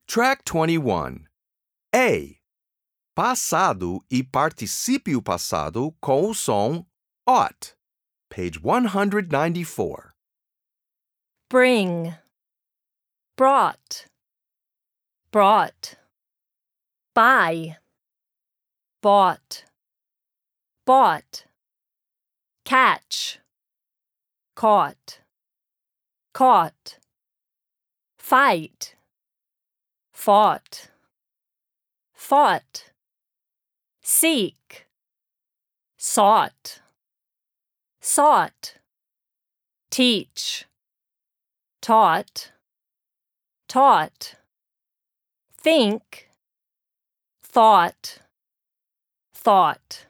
Track 21. A. Passado e particípio passado com o som ought. Page 194. Bring, brought, brought. Buy, bought, bought. Catch, caught, caught. Fight, fought, fought. Seek, sought, sought. Teach, taught, taught. Think, thought, thought.